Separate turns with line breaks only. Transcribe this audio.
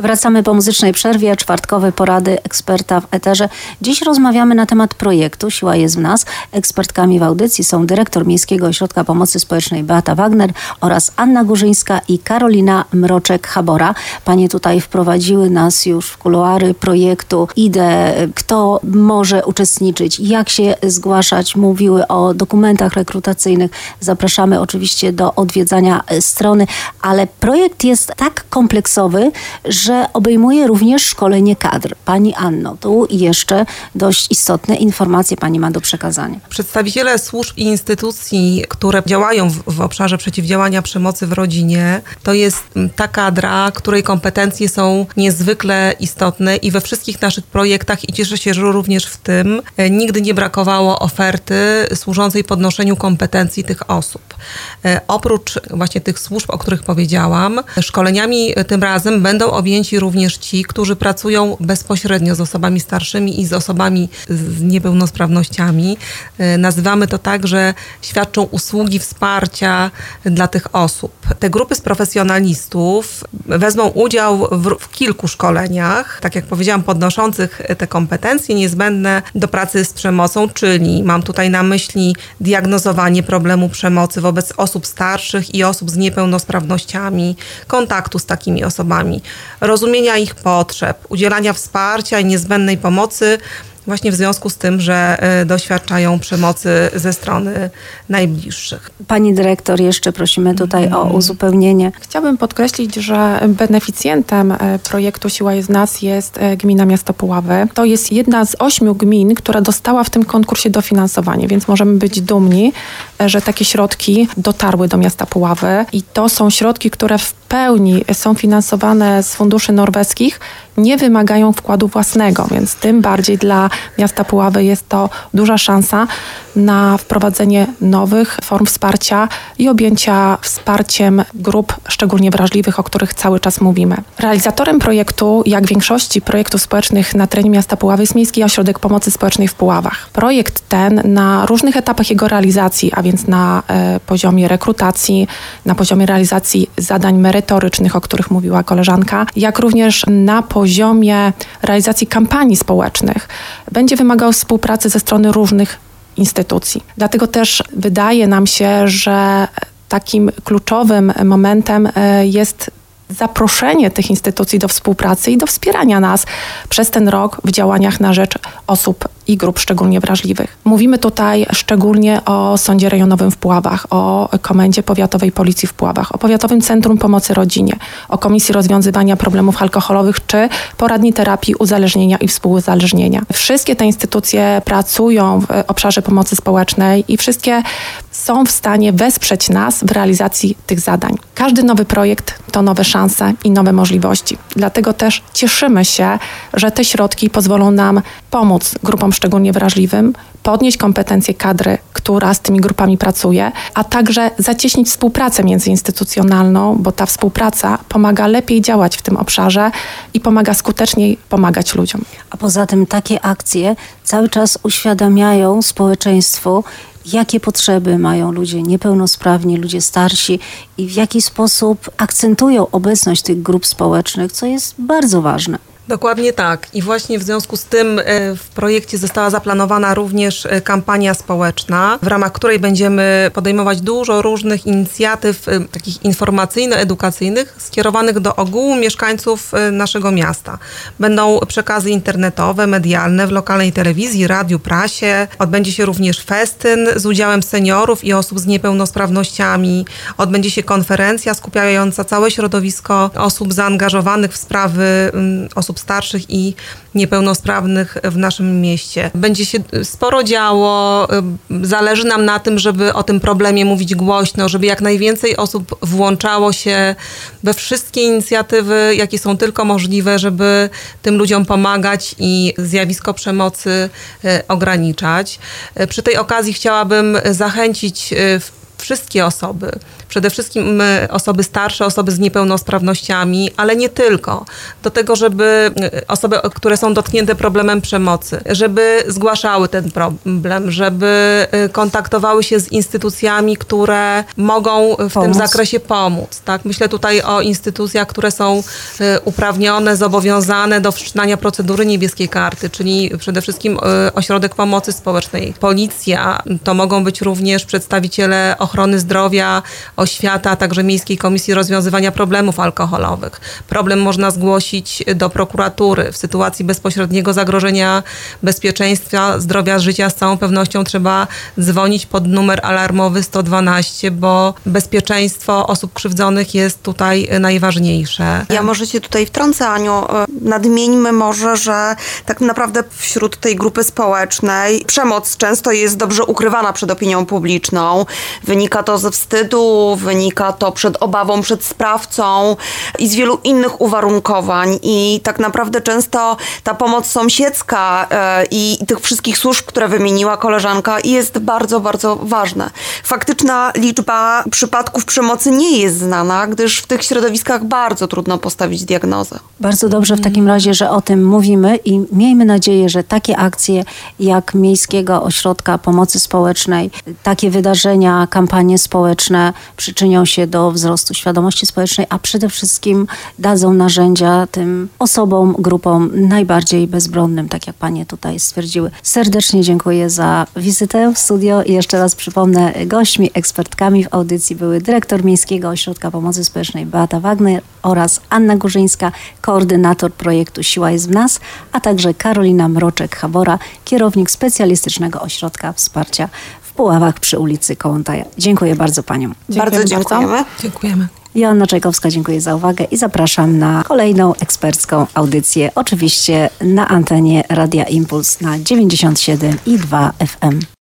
Wracamy po muzycznej przerwie, czwartkowe porady eksperta w eterze. Dziś rozmawiamy na temat projektu Siła jest w nas. Ekspertkami w audycji są dyrektor Miejskiego Ośrodka Pomocy Społecznej Beata Wagner oraz Anna Górzyńska i Karolina Mroczek-Habora. Panie tutaj wprowadziły nas już w kuluary projektu, ideę, kto może uczestniczyć, jak się zgłaszać. Mówiły o dokumentach rekrutacyjnych. Zapraszamy oczywiście do odwiedzania strony, ale projekt jest tak kompleksowy, że obejmuje również szkolenie kadr. Pani Anno, tu jeszcze dość istotne informacje Pani ma do przekazania.
Przedstawiciele służb i instytucji, które działają w obszarze przeciwdziałania przemocy w rodzinie, to jest ta kadra, której kompetencje są niezwykle istotne i we wszystkich naszych projektach, i cieszę się, że również w tym, nigdy nie brakowało oferty służącej podnoszeniu kompetencji tych osób. Oprócz właśnie tych służb, o których powiedziałam, szkoleniami tym razem będą objęci również ci, którzy pracują bezpośrednio z osobami starszymi i z osobami z niepełnosprawnościami. Nazywamy to tak, że świadczą usługi wsparcia dla tych osób. Te grupy z profesjonalistów wezmą udział w kilku szkoleniach, tak jak powiedziałam, podnoszących te kompetencje niezbędne do pracy z przemocą, czyli mam tutaj na myśli diagnozowanie problemu przemocy wobec osób starszych i osób z niepełnosprawnościami, kontaktu z takimi osobami, rozumienia ich potrzeb, udzielania wsparcia i niezbędnej pomocy właśnie w związku z tym, że doświadczają przemocy ze strony najbliższych.
Pani dyrektor, jeszcze prosimy tutaj o uzupełnienie.
Chciałabym podkreślić, że beneficjentem projektu Siła jest w nas jest gmina Miasto Puławy. To jest jedna z 8 gmin, która dostała w tym konkursie dofinansowanie, więc możemy być dumni, że takie środki dotarły do miasta Puławy i to są środki, które w pełni są finansowane z funduszy norweskich, nie wymagają wkładu własnego, więc tym bardziej dla miasta Puławy jest to duża szansa na wprowadzenie nowych form wsparcia i objęcia wsparciem grup szczególnie wrażliwych, o których cały czas mówimy. Realizatorem projektu, jak większości projektów społecznych na terenie miasta Puławy, jest Miejski Ośrodek Pomocy Społecznej w Puławach. Projekt ten na różnych etapach jego realizacji, a więc na poziomie rekrutacji, na poziomie realizacji zadań merytorycznych, o których mówiła koleżanka, jak również na poziomie realizacji kampanii społecznych, będzie wymagał współpracy ze strony różnych instytucji. Dlatego też wydaje nam się, że takim kluczowym momentem jest zaproszenie tych instytucji do współpracy i do wspierania nas przez ten rok w działaniach na rzecz osób i grup szczególnie wrażliwych. Mówimy tutaj szczególnie o Sądzie Rejonowym w Puławach, o Komendzie Powiatowej Policji w Puławach, o Powiatowym Centrum Pomocy Rodzinie, o Komisji Rozwiązywania Problemów Alkoholowych czy Poradni Terapii Uzależnienia i Współuzależnienia. Wszystkie te instytucje pracują w obszarze pomocy społecznej i wszystkie są w stanie wesprzeć nas w realizacji tych zadań. Każdy nowy projekt to nowe szanse i nowe możliwości. Dlatego też cieszymy się, że te środki pozwolą nam pomóc grupom szczególnie wrażliwym, podnieść kompetencje kadry, która z tymi grupami pracuje, a także zacieśnić współpracę międzyinstytucjonalną, bo ta współpraca pomaga lepiej działać w tym obszarze i pomaga skuteczniej pomagać ludziom.
A poza tym takie akcje cały czas uświadamiają społeczeństwu, jakie potrzeby mają ludzie niepełnosprawni, ludzie starsi i w jaki sposób akcentują obecność tych grup społecznych, co jest bardzo ważne.
Dokładnie tak. I właśnie w związku z tym w projekcie została zaplanowana również kampania społeczna, w ramach której będziemy podejmować dużo różnych inicjatyw takich informacyjno-edukacyjnych skierowanych do ogółu mieszkańców naszego miasta. Będą przekazy internetowe, medialne w lokalnej telewizji, radiu, prasie. Odbędzie się również festyn z udziałem seniorów i osób z niepełnosprawnościami. Odbędzie się konferencja skupiająca całe środowisko osób zaangażowanych w sprawy osób starszych i niepełnosprawnych w naszym mieście. Będzie się sporo działo, zależy nam na tym, żeby o tym problemie mówić głośno, żeby jak najwięcej osób włączało się we wszystkie inicjatywy, jakie są tylko możliwe, żeby tym ludziom pomagać i zjawisko przemocy ograniczać. Przy tej okazji chciałabym zachęcić wszystkie osoby, przede wszystkim osoby starsze, osoby z niepełnosprawnościami, ale nie tylko, do tego, żeby osoby, które są dotknięte problemem przemocy, żeby zgłaszały ten problem, żeby kontaktowały się z instytucjami, które mogą w tym zakresie pomóc. Tak? Myślę tutaj o instytucjach, które są uprawnione, zobowiązane do wszczynania procedury niebieskiej karty, czyli przede wszystkim Ośrodek Pomocy Społecznej, Policja, to mogą być również przedstawiciele ochrony zdrowia, oświata, a także Miejskiej Komisji Rozwiązywania Problemów Alkoholowych. Problem można zgłosić do prokuratury. W sytuacji bezpośredniego zagrożenia bezpieczeństwa, zdrowia, życia z całą pewnością trzeba dzwonić pod numer alarmowy 112, bo bezpieczeństwo osób krzywdzonych jest tutaj najważniejsze.
Ja może się tutaj wtrącę, Aniu. Nadmieńmy może, że tak naprawdę wśród tej grupy społecznej przemoc często jest dobrze ukrywana przed opinią publiczną. Wynika to ze wstydu, wynika to przed obawą przed sprawcą i z wielu innych uwarunkowań. I tak naprawdę często ta pomoc sąsiedzka i tych wszystkich służb, które wymieniła koleżanka, jest bardzo, bardzo ważna. Faktyczna liczba przypadków przemocy nie jest znana, gdyż w tych środowiskach bardzo trudno postawić diagnozę.
Bardzo dobrze w takim razie, że o tym mówimy i miejmy nadzieję, że takie akcje jak Miejskiego Ośrodka Pomocy Społecznej, takie wydarzenia, kampanie społeczne przyczynią się do wzrostu świadomości społecznej, a przede wszystkim dadzą narzędzia tym osobom, grupom najbardziej bezbronnym, tak jak panie tutaj stwierdziły. Serdecznie dziękuję za wizytę w studio i jeszcze raz przypomnę, gośćmi, ekspertkami w audycji były dyrektor Miejskiego Ośrodka Pomocy Społecznej Beata Wagner oraz Anna Górzyńska, koordynator projektu Siła jest w nas, a także Karolina Mroczek-Habora, kierownik specjalistycznego ośrodka wsparcia w Puławach przy ulicy Kołłątaja. Dziękuję bardzo paniom.
Bardzo dziękujemy.
Dziękujemy.
Joanna Czajkowska, dziękuję za uwagę i zapraszam na kolejną ekspercką audycję, oczywiście na antenie Radia Impuls na 97,2 FM.